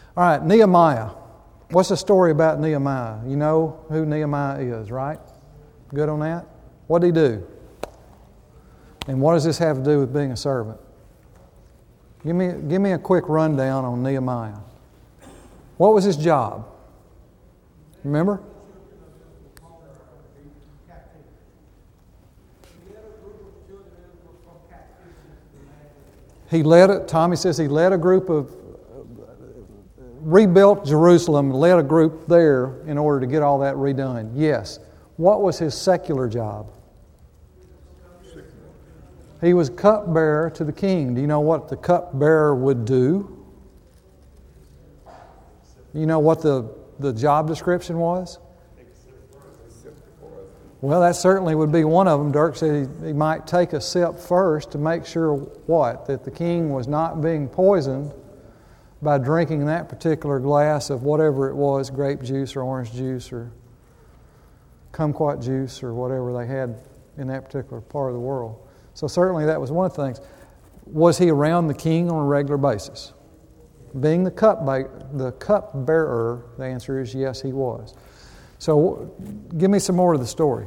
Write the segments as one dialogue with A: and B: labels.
A: All right, Nehemiah. What's the story about Nehemiah? You know who Nehemiah is, right? Good on that? What did he do? And what does this have to do with being a servant? Give me a quick rundown on Nehemiah. What was his job? Remember? Tommy says he led a group of, rebuilt Jerusalem, led a group there in order to get all that redone. Yes. What was his secular job? He was cupbearer to the king. Do you know what the cupbearer would do? You know what the job description was? Well, that certainly would be one of them. Dirk said he might take a sip first to make sure what? That the king was not being poisoned by drinking that particular glass of whatever it was, grape juice or orange juice or kumquat juice or whatever they had in that particular part of the world. So certainly that was one of the things. Was he around the king on a regular basis? Being the cupbearer, the answer is yes, he was. So give me some more of the story.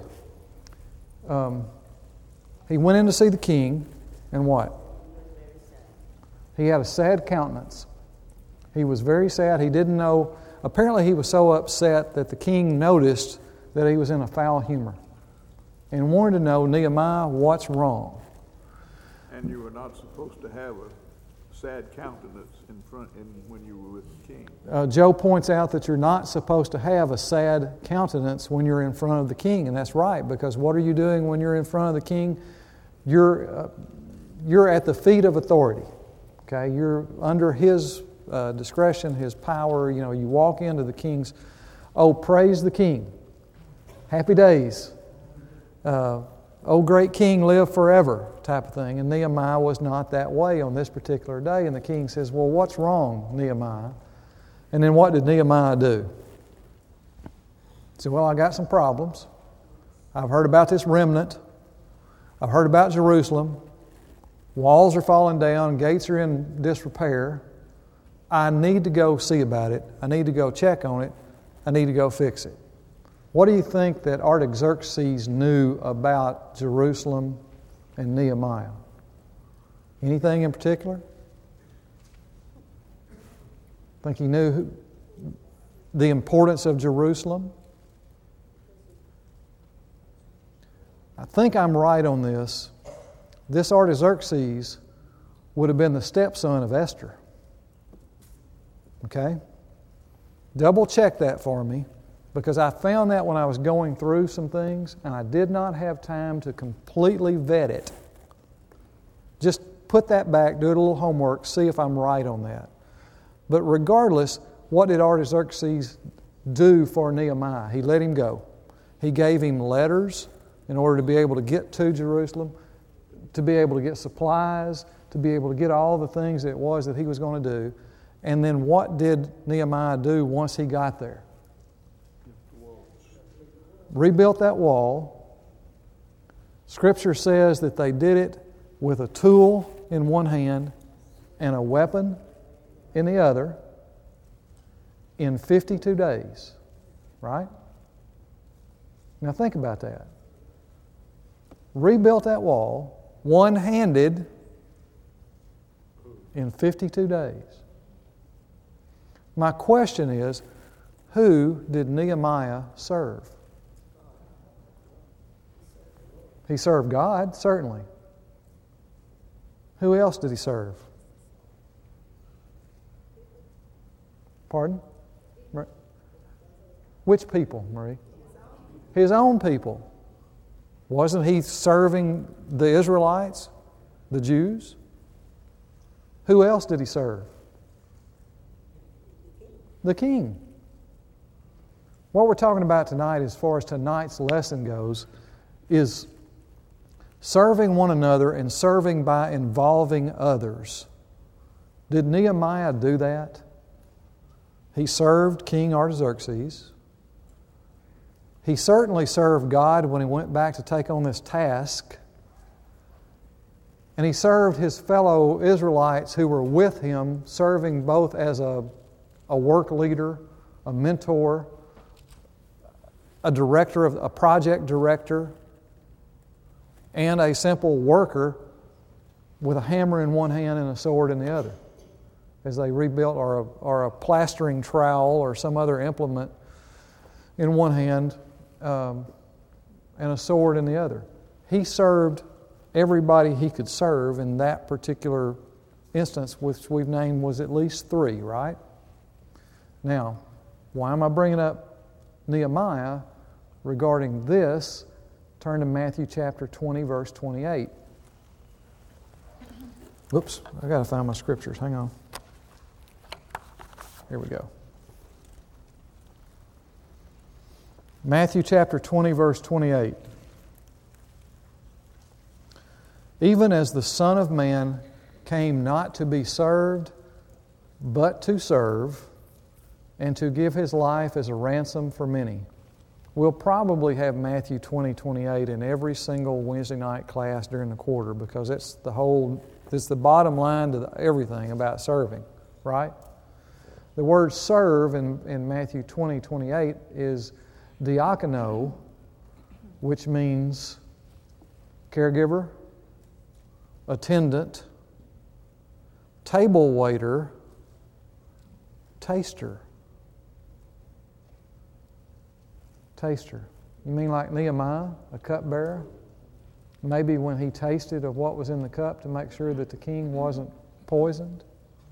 A: He went in to see the king, and what? He had a sad countenance. He was very sad. He didn't know. Apparently he was so upset that the king noticed that he was in a foul humor and wanted to know, Nehemiah, what's wrong?
B: And you were not supposed to have a sad countenance when you were with the king.
A: Joe points out that you're not supposed to have a sad countenance when you're in front of the king, and that's right, because what are you doing when you're in front of the king? You're at the feet of authority. Okay, you're under his discretion, his power. You know, you walk into the king's. Oh, praise the king! Happy days. Oh, great king, live forever, type of thing. And Nehemiah was not that way on this particular day. And the king says, well, what's wrong, Nehemiah? And then what did Nehemiah do? He said, well, I got some problems. I've heard about this remnant. I've heard about Jerusalem. Walls are falling down. Gates are in disrepair. I need to go see about it. I need to go check on it. I need to go fix it. What do you think that Artaxerxes knew about Jerusalem and Nehemiah? Anything in particular? Think he knew the importance of Jerusalem? I think I'm right on this. This Artaxerxes would have been the stepson of Esther. Okay? Double check that for me. Because I found that when I was going through some things, and I did not have time to completely vet it. Just put that back, do a little homework, see if I'm right on that. But regardless, what did Artaxerxes do for Nehemiah? He let him go. He gave him letters in order to be able to get to Jerusalem, to be able to get supplies, to be able to get all the things it was that he was going to do. And then what did Nehemiah do once he got there? Rebuilt that wall. Scripture says that they did it with a tool in one hand and a weapon in the other in 52 days. Right? Now think about that. Rebuilt that wall, one-handed, in 52 days. My question is, who did Nehemiah serve? He served God, certainly. Who else did he serve? Pardon? Which people, Marie? His own people. Wasn't he serving the Israelites, the Jews? Who else did he serve? The king. What we're talking about tonight, as far as tonight's lesson goes, is serving one another and serving by involving others. Did Nehemiah do that? He served King Artaxerxes. He certainly served God when he went back to take on this task. And he served his fellow Israelites who were with him, serving both as a a work leader, a mentor, a project director, and a simple worker with a hammer in one hand and a sword in the other, as they rebuilt, or a plastering trowel or some other implement in one hand and a sword in the other. He served everybody he could serve in that particular instance, which we've named was at least 3, right? Now, why am I bringing up Nehemiah regarding this? Turn to Matthew chapter 20, verse 28. Whoops, I got to find my scriptures. Hang on. Here we go. Matthew chapter 20, verse 28. Even as the Son of Man came not to be served, but to serve, and to give His life as a ransom for many. We'll probably have Matthew 20, 28 in every single Wednesday night class during the quarter, because it's the bottom line to everything about serving, right? The word serve in Matthew 20, 28 is diakono, which means caregiver, attendant, table waiter, taster. Taster. You mean like Nehemiah, a cupbearer? Maybe when he tasted of what was in the cup to make sure that the king wasn't poisoned?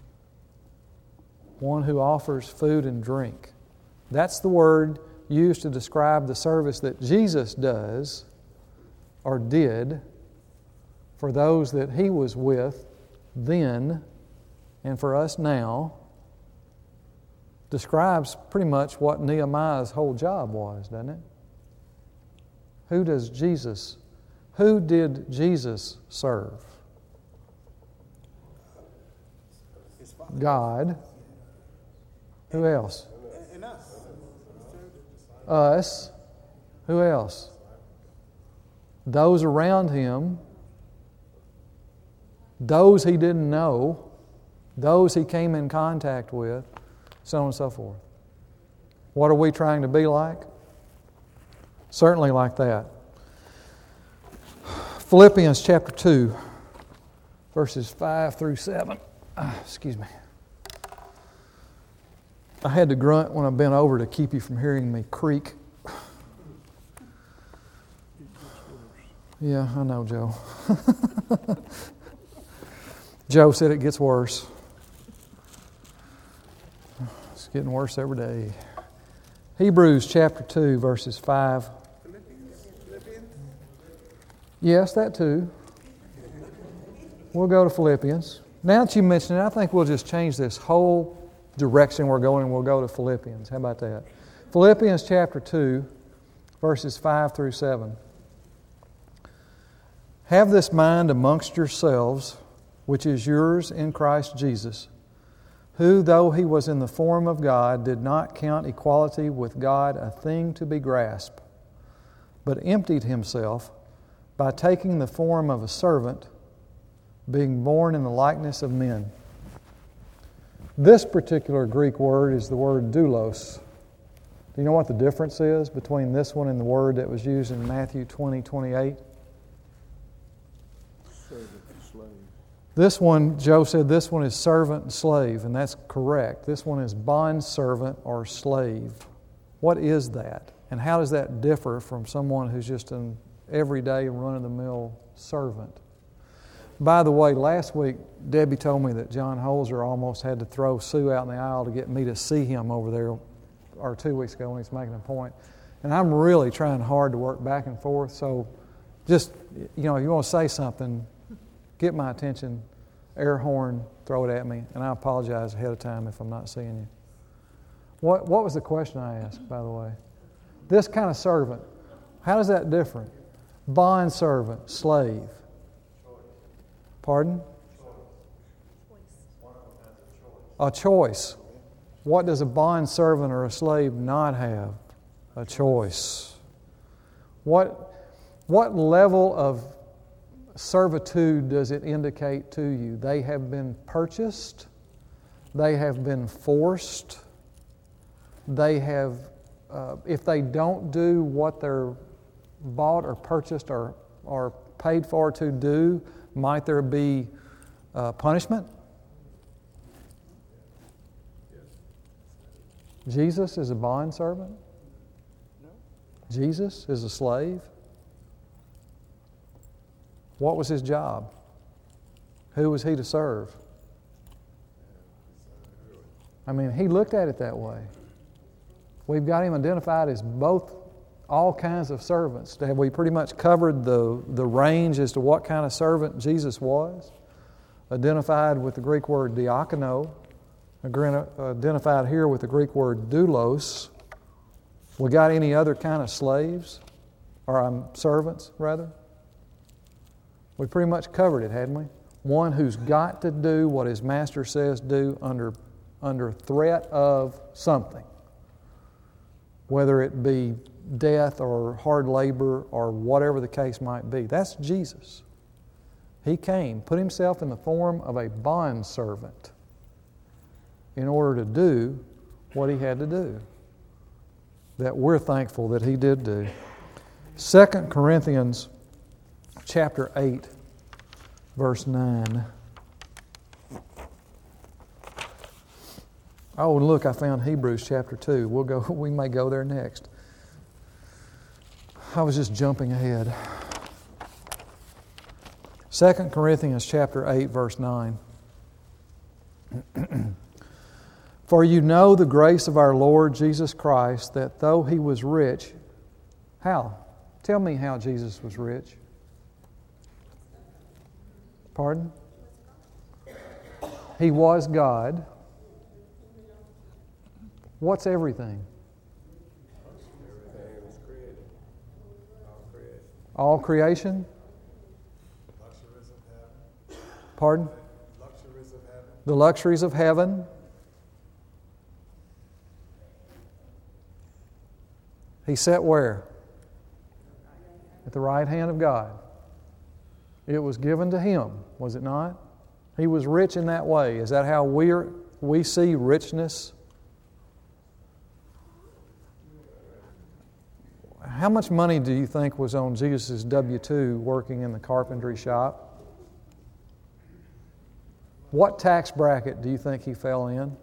A: One who offers food and drink. That's the word used to describe the service that Jesus does or did for those that He was with then and for us now. Describes pretty much what Nehemiah's whole job was, doesn't it? Who did Jesus serve? God. Who else? Us. Who else? Those around Him. Those He didn't know. Those He came in contact with. So on and so forth. What are we trying to be like? Certainly like that. Philippians chapter 2, verses 5 through 7. Excuse me. I had to grunt when I bent over to keep you from hearing me creak. Yeah, I know, Joe. Joe said it gets worse. It's getting worse every day. Hebrews chapter 2, verses 5. Yes, that too. We'll go to Philippians. Now that you mention it, I think we'll just change this whole direction we're going and we'll go to Philippians. How about that? Philippians chapter 2, verses 5 through 7. Have this mind amongst yourselves, which is yours in Christ Jesus, who, though He was in the form of God, did not count equality with God a thing to be grasped, but emptied Himself by taking the form of a servant, being born in the likeness of men. This particular Greek word is the word doulos. Do you know what the difference is between this one and the word that was used in Matthew 20, 28?
B: Servant and slave.
A: This one, Joe said this one is servant and slave, and that's correct. This one is bondservant or slave. What is that? And how does that differ from someone who's just an everyday run-of-the-mill servant? By the way, last week, Debbie told me that John Holzer almost had to throw Sue out in the aisle to get me to see him over there, or 2 weeks ago when he's making a point. And I'm really trying hard to work back and forth, so just, if you want to say something, get my attention, air horn, throw it at me, and I apologize ahead of time if I'm not seeing you. What was the question I asked, by the way? This kind of servant, how does that differ? Bond servant, slave. Pardon? A choice. What does a bond servant or a slave not have? A choice. What level of servitude does it indicate to you? They have been purchased. They have been forced. They have, if they don't do what they're bought or purchased or paid for to do, might there be punishment? Jesus is a bondservant? Jesus is a slave? What was his job? Who was he to serve? I mean, he looked at it that way. We've got him identified as both, all kinds of servants. Have we pretty much covered the range as to what kind of servant Jesus was? Identified with the Greek word diakono, identified here with the Greek word doulos. We got any other kind of slaves? Or servants, rather? We pretty much covered it, hadn't we? One who's got to do what his master says do under threat of something. Whether it be death or hard labor or whatever the case might be. That's Jesus. He came, put himself in the form of a bondservant in order to do what he had to do. That we're thankful that he did do. 2 Corinthians chapter 8, verse 9. Oh, and look, I found Hebrews chapter 2. We may go there next. I was just jumping ahead. 2 Corinthians chapter 8, verse 9. For you know the grace of our Lord Jesus Christ, that though he was rich, how? Tell me how Jesus was rich. Pardon? He was God. What's everything?
C: Everything was created.
A: All creation?
C: Luxuries of heaven.
A: Pardon?
C: Luxuries of heaven.
A: The luxuries of heaven. He sat where? At the right hand of God. It was given to him, was it not? He was rich in that way. Is that how we see richness? How much money do you think was on Jesus' W-2 working in the carpentry shop? What tax bracket do you think he fell in?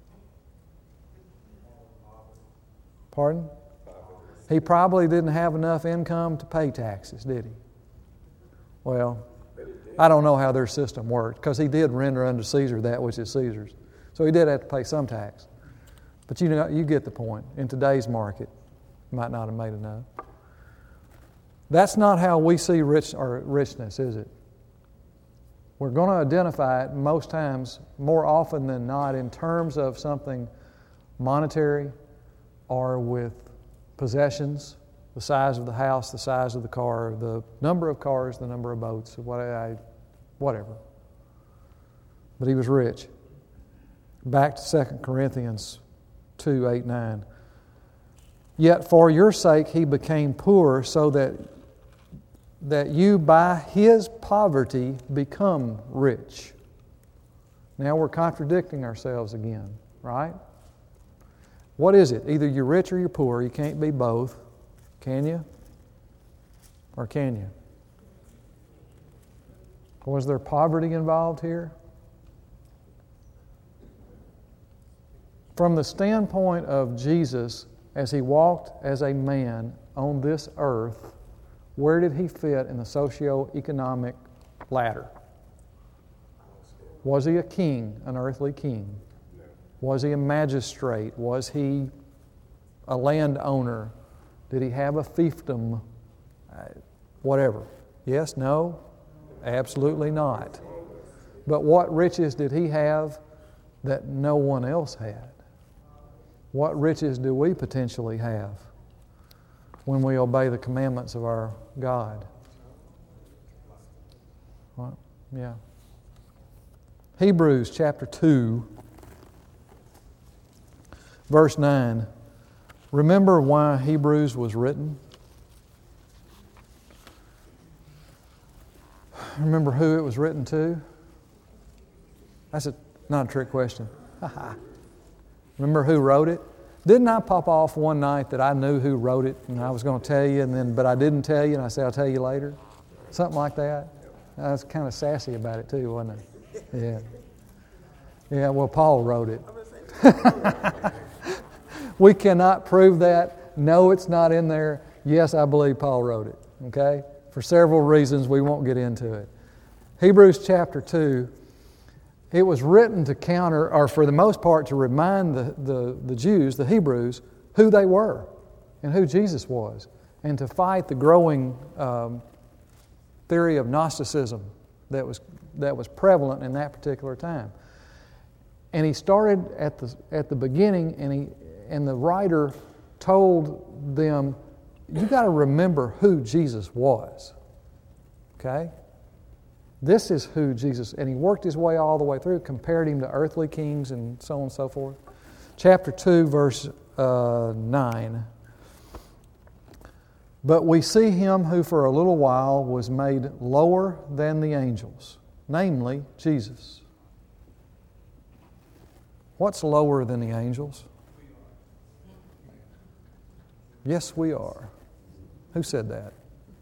A: Pardon? He probably didn't have enough income to pay taxes, did he? Well, I don't know how their system worked, because he did render unto Caesar that which is Caesar's. So he did have to pay some tax. But you get the point. In today's market, might not have made enough. That's not how we see richness, is it? We're going to identify it most times, more often than not, in terms of something monetary or with possessions, the size of the house, the size of the car, the number of cars, the number of boats, whatever. But he was rich. Back to 2 Corinthians 2, 8, 9. Yet for your sake he became poor, so that you by his poverty become rich. Now we're contradicting ourselves again, right? What is it? Either you're rich or you're poor. You can't be both. Can you? Or can you? Was there poverty involved here? From the standpoint of Jesus, as he walked as a man on this earth, where did he fit in the socio-economic ladder? Was he a king, an earthly king? Was he a magistrate? Was he a landowner? Did he have a fiefdom? Whatever. Yes, no? Absolutely not. But what riches did he have that no one else had? What riches do we potentially have when we obey the commandments of our God? What? Yeah. Hebrews chapter 2, verse 9. Remember why Hebrews was written? Remember who it was written to? That's not a trick question. Remember who wrote it? Didn't I pop off one night that I knew who wrote it and I was going to tell you, but I didn't tell you and I said, I'll tell you later? Something like that. I was kind of sassy about it too, wasn't I? Yeah. Yeah, well, Paul wrote it. We cannot prove that. No, it's not in there. Yes, I believe Paul wrote it. Okay? For several reasons, we won't get into it. Hebrews chapter 2, it was written to counter, or for the most part, to remind the Jews, the Hebrews, who they were and who Jesus was, and to fight the growing theory of Gnosticism that was prevalent in that particular time. And he started at the beginning, and the writer told them, you got to remember who Jesus was. Okay? This is who Jesus, and he worked his way all the way through, compared him to earthly kings and so on and so forth. Chapter 2, verse 9. But we see him who for a little while was made lower than the angels, namely Jesus. What's lower than the angels? Yes, we are. Who said that?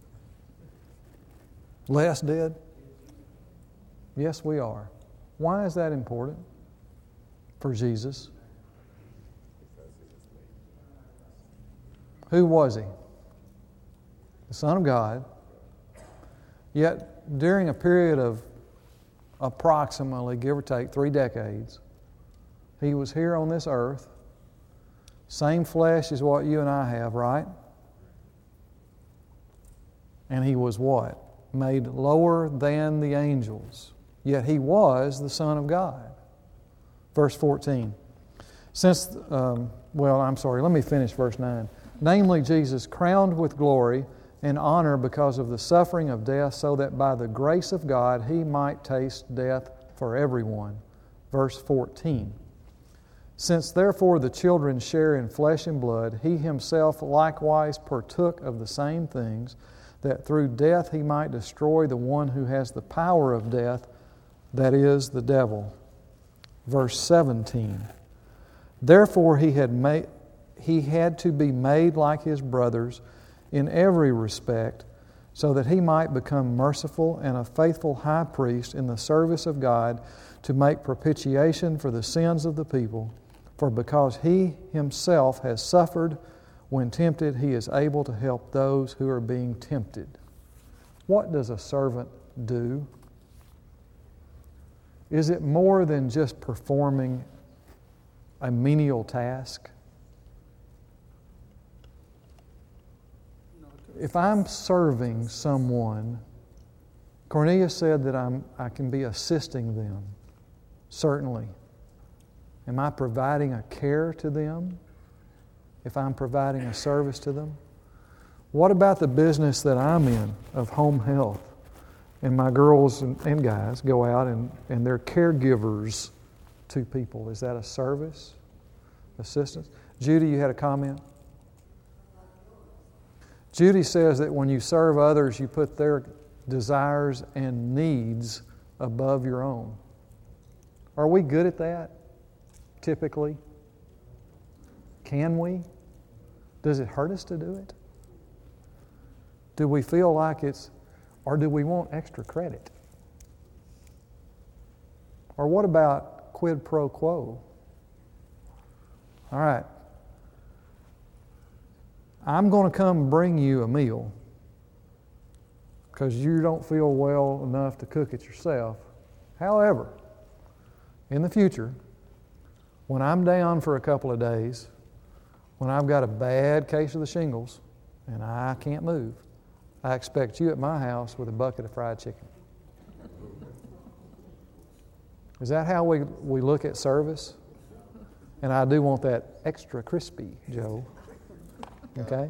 A: Les did? Yes, we are. Why is that important for Jesus? Who was he? The Son of God. Yet, during a period of approximately, give or take, 3 decades, he was here on this earth. Same flesh as what you and I have, right? And he was what? Made lower than the angels. Yet he was the Son of God. Verse 14. Let me finish verse 9. Namely, Jesus, crowned with glory and honor because of the suffering of death, so that by the grace of God he might taste death for everyone. Verse 14. Since therefore the children share in flesh and blood, he himself likewise partook of the same things, that through death he might destroy the one who has the power of death, that is, the devil. Verse 17. Therefore he had to be made like his brothers in every respect, so that he might become merciful and a faithful high priest in the service of God, to make propitiation for the sins of the people. For because he himself has suffered when tempted, he is able to help those who are being tempted. What does a servant do? Is it more than just performing a menial task? If I'm serving someone, Cornelius said that I can be assisting them. Certainly. Am I providing a care to them if I'm providing a service to them? What about the business that I'm in of home health? And my girls and guys go out and they're caregivers to people. Is that a service? Assistance? Judy, you had a comment? Judy says that when you serve others, you put their desires and needs above your own. Are we good at that? Typically? Can we? Does it hurt us to do it? Do we feel like or do we want extra credit? Or what about quid pro quo? All right. I'm going to come bring you a meal because you don't feel well enough to cook it yourself. However, in the future, when I'm down for a couple of days, when I've got a bad case of the shingles and I can't move, I expect you at my house with a bucket of fried chicken. Is that how we look at service? And I do want that extra crispy, Joe. Okay?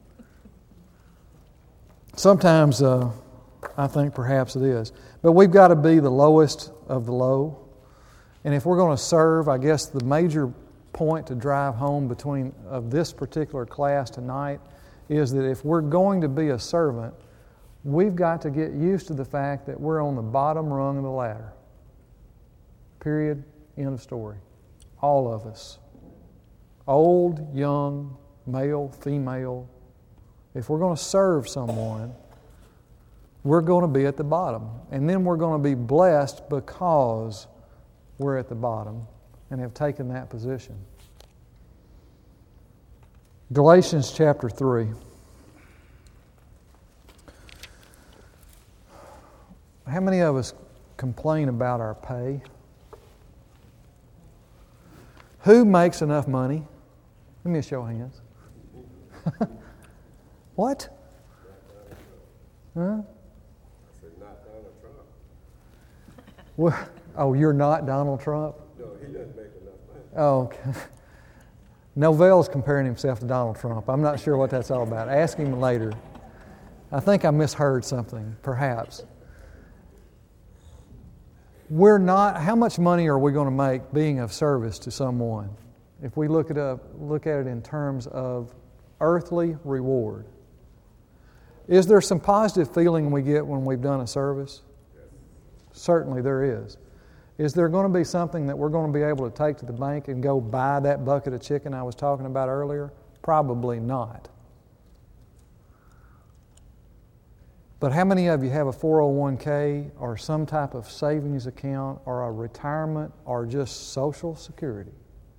A: Sometimes I think perhaps it is. But we've got to be the lowest of the low. And if we're going to serve, I guess the major point to drive home of this particular class tonight is that if we're going to be a servant, we've got to get used to the fact that we're on the bottom rung of the ladder. Period. End of story. all of us, old, young, male, female, if we're going to serve someone, we're going to be at the bottom. And then we're going to be blessed because we're at the bottom and have taken that position. Galatians chapter 3. How many of us complain about our pay? Who makes enough money? Let me show of hands. What? Huh? Well, oh, you're not Donald Trump?
C: No, he doesn't make enough money.
A: Oh, okay. Novell's comparing himself to Donald Trump. I'm not sure what that's all about. Ask him later. I think I misheard something, perhaps. We're not. How much money are we going to make being of service to someone? If we look at it in terms of earthly reward, is there some positive feeling we get when we've done a service? Yes. Certainly there is. Is there going to be something that we're going to be able to take to the bank and go buy that bucket of chicken I was talking about earlier? Probably not. But how many of you have a 401k or some type of savings account or a retirement or just Social Security?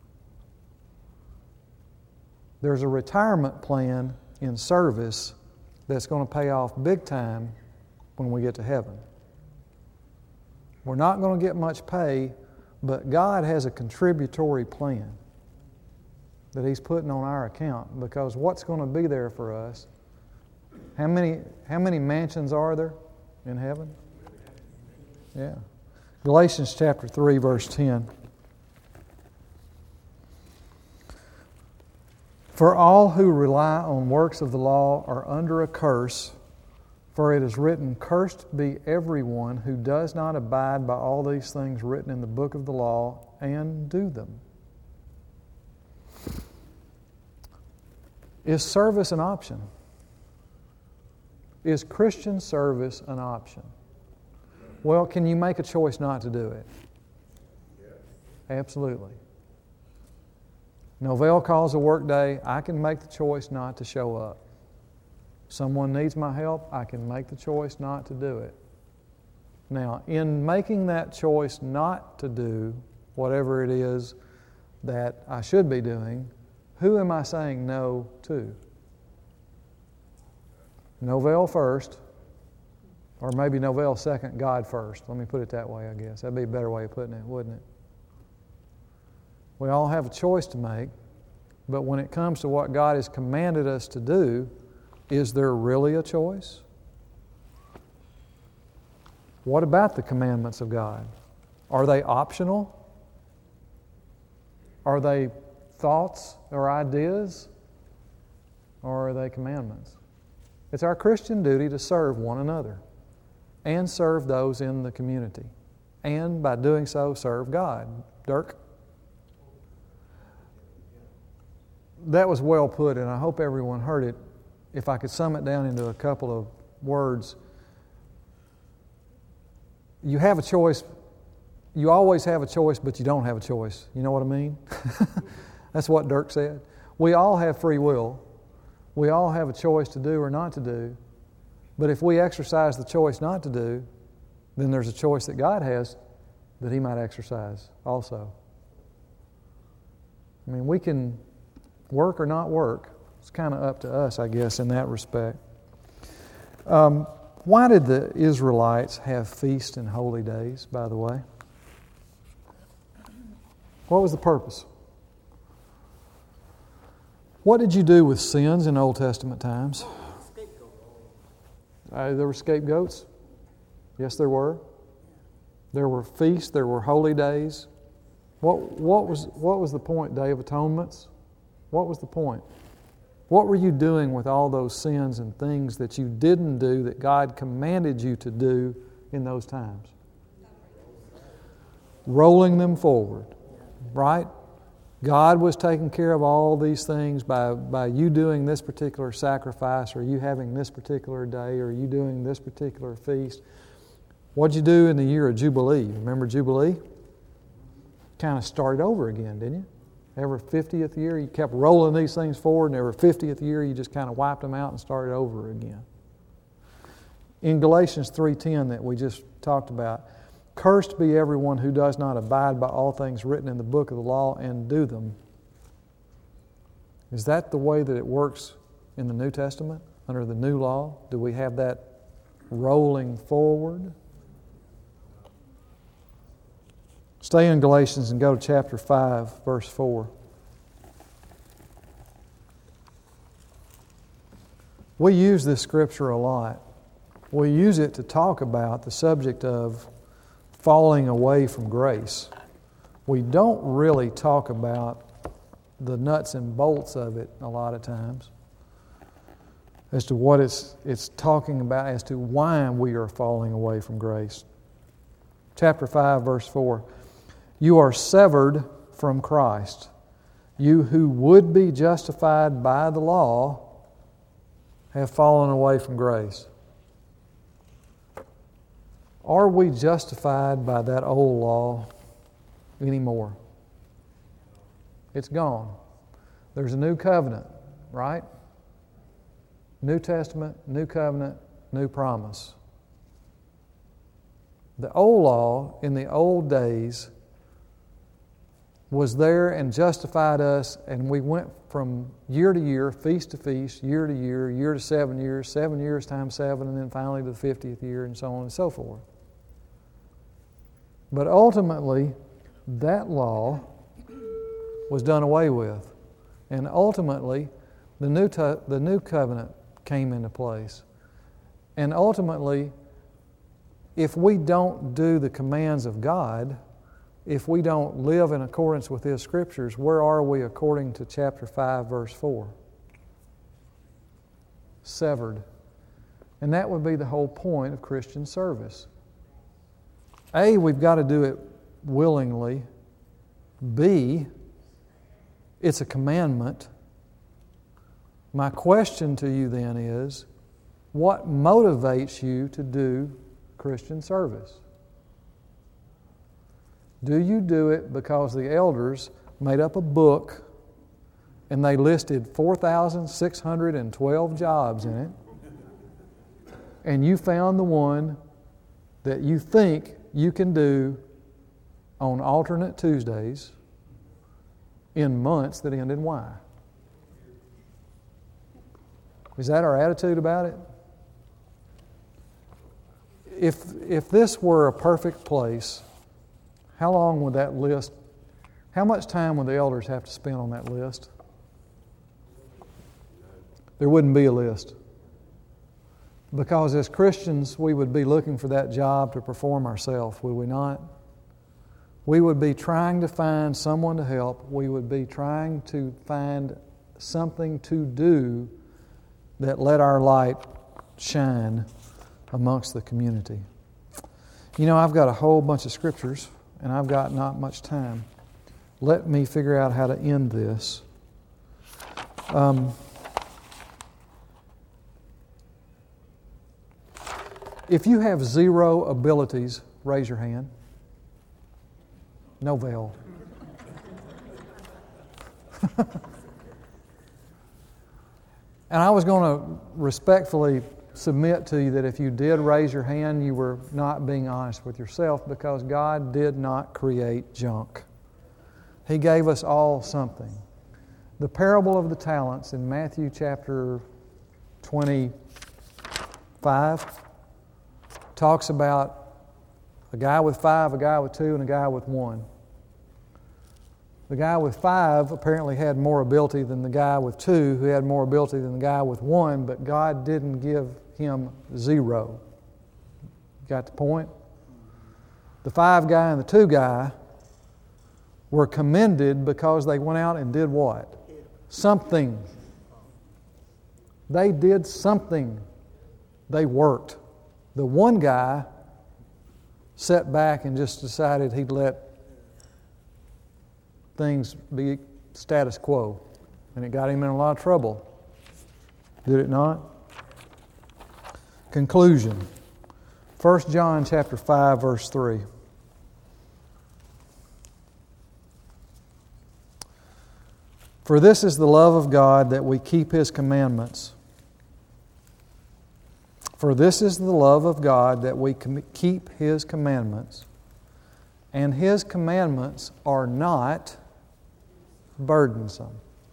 A: There's a retirement plan in service that's going to pay off big time when we get to heaven. We're not going to get much pay, but God has a contributory plan that He's putting on our account, because what's going to be there for us? How many mansions are there in heaven? Yeah. Galatians chapter 3, verse 10. For all who rely on works of the law are under a curse, for it is written, Cursed be everyone who does not abide by all these things written in the book of the law and do them. Is service an option? Is Christian service an option? Well, can you make a choice not to do it?
C: Yes.
A: Absolutely. Novell calls a work day. I can make the choice not to show up. Someone needs my help. I can make the choice not to do it. Now, in making that choice not to do whatever it is that I should be doing, who am I saying no to? Novell first, or maybe Novell second, God first. Let me put it that way, I guess. That'd be a better way of putting it, wouldn't it? We all have a choice to make, but when it comes to what God has commanded us to do, is there really a choice? What about the commandments of God? Are they optional? Are they thoughts or ideas? Or are they commandments? It's our Christian duty to serve one another and serve those in the community. And by doing so, serve God. Dirk? That was well put, and I hope everyone heard it. If I could sum it down into a couple of words, you have a choice. You always have a choice, but you don't have a choice. You know what I mean? That's what Dirk said. We all have free will. We all have a choice to do or not to do. But if we exercise the choice not to do, then there's a choice that God has that He might exercise also. I mean, we can work or not work. It's kind of up to us, I guess, in that respect. Why did the Israelites have feasts and holy days, by the way? What was the purpose? What did you do with sins in Old Testament times? There were scapegoats. Yes, there were. There were feasts. There were holy days. What was the point, Day of Atonements? What was the point? What were you doing with all those sins and things that you didn't do that God commanded you to do in those times? Rolling them forward, right? God was taking care of all these things by you doing this particular sacrifice, or you having this particular day, or you doing this particular feast. What'd you do in the year of Jubilee? Remember Jubilee? kind of started over again, didn't you? Every 50th year, you kept rolling these things forward, and every 50th year, you just kind of wiped them out and started over again. In Galatians 3:10 that we just talked about, cursed be everyone who does not abide by all things written in the book of the law and do them. Is that the way that it works in the New Testament, under the new law? Do we have that rolling forward? Stay in Galatians and go to chapter 5, verse 4. We use this scripture a lot. We use it to talk about the subject of falling away from grace. We don't really talk about the nuts and bolts of it a lot of times as to what it's talking about, as to why we are falling away from grace. Chapter 5, verse 4. You are severed from Christ. You who would be justified by the law have fallen away from grace. Are we justified by that old law anymore? It's gone. There's a new covenant, right? New Testament, new covenant, new promise. The old law in the old days was there and justified us, and we went from year to year, feast to feast, year to year to 7 years times 7, and then finally to the 50th year, and so on and so forth. But ultimately, that law was done away with. And ultimately, the new covenant came into place. And ultimately, if we don't do the commands of God, if we don't live in accordance with His Scriptures, where are we according to chapter 5, verse 4? Severed. And that would be the whole point of Christian service. A, we've got to do it willingly. B, it's a commandment. My question to you then is, what motivates you to do Christian service? Do you do it because the elders made up a book and they listed 4,612 jobs in it, and you found the one that you think you can do on alternate Tuesdays in months that end in Y? Is that our attitude about it? If this were a perfect place, how long would that list, how much time would the elders have to spend on that list? There wouldn't be a list. Because as Christians, we would be looking for that job to perform ourselves, would we not? We would be trying to find someone to help. We would be trying to find something to do that let our light shine amongst the community. You know, I've got a whole bunch of scriptures, and I've got not much time. Let me figure out how to end this. If you have zero abilities, raise your hand. No veil. And I was going to respectfully submit to you that if you did raise your hand, you were not being honest with yourself, because God did not create junk. He gave us all something. The parable of the talents in Matthew chapter 25 talks about a guy with 5, a guy with 2, and a guy with 1. The guy with 5 apparently had more ability than the guy with 2, who had more ability than the guy with 1, but God didn't give him 0. Got the point? The 5 guy and the 2 guy were commended because they went out and did what? Something. They did something. They worked. The 1 guy sat back and just decided he'd let things be status quo. And it got him in a lot of trouble. Did it not? Conclusion. 1 John chapter 5, verse 3. For this is the love of God, that we keep His commandments. For this is the love of God, that we keep His commandments. And His commandments are not burdensome.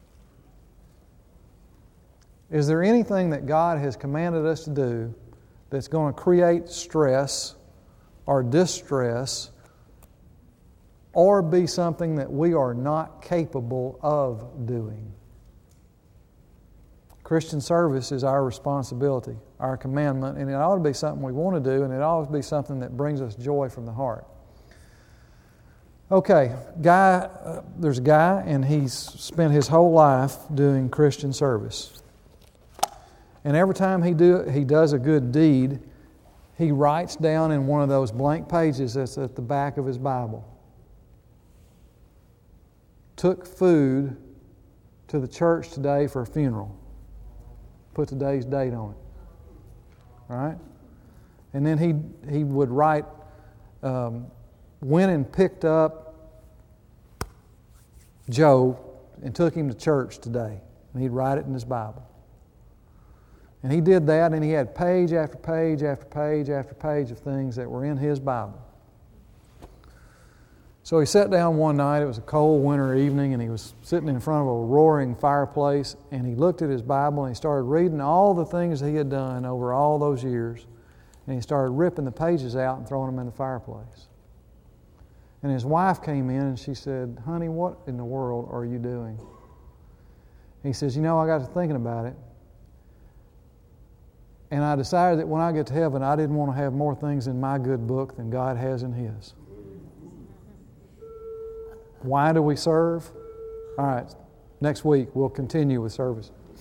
A: Is there anything that God has commanded us to do that's going to create stress or distress or be something that we are not capable of doing? Christian service is our responsibility, our commandment, and it ought to be something we want to do, and it ought to be something that brings us joy from the heart. Okay, there's a guy, and he's spent his whole life doing Christian service. And every time he does a good deed, he writes down in one of those blank pages that's at the back of his Bible, took food to the church today for a funeral. Put today's date on it. All right? And then he would write, went and picked up Joe and took him to church today. And he'd write it in his Bible. And he did that, and he had page after page after page after page of things that were in his Bible. So he sat down one night, it was a cold winter evening, and he was sitting in front of a roaring fireplace, and he looked at his Bible, and he started reading all the things that he had done over all those years, and he started ripping the pages out and throwing them in the fireplace. And his wife came in, and she said, "Honey, what in the world are you doing?" And he says, "You know, I got to thinking about it, and I decided that when I get to heaven, I didn't want to have more things in my good book than God has in His." Why do we serve? All right, next week we'll continue with service.